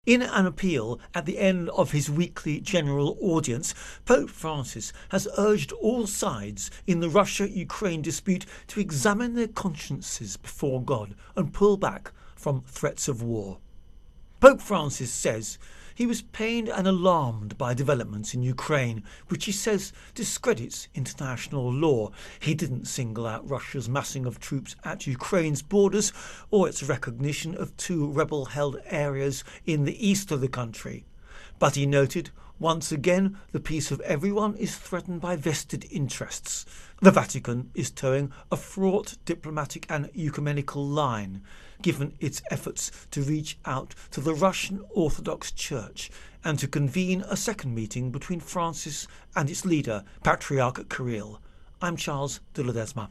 In an appeal at the end of his weekly general audience, Pope Francis has urged all sides in the Russia-Ukraine dispute to examine their consciences before God and pull back from threats of war. Pope Francis says he was pained and alarmed by developments in Ukraine, which he says discredits international law. He didn't single out Russia's massing of troops at Ukraine's borders or its recognition of two rebel-held areas in the east of the country. But he noted, once again, the peace of everyone is threatened by vested interests. The Vatican is towing a fraught diplomatic and ecumenical line, given its efforts to reach out to the Russian Orthodox Church and to convene a second meeting between Francis and its leader, Patriarch Kirill. I'm Charles de Ledesma.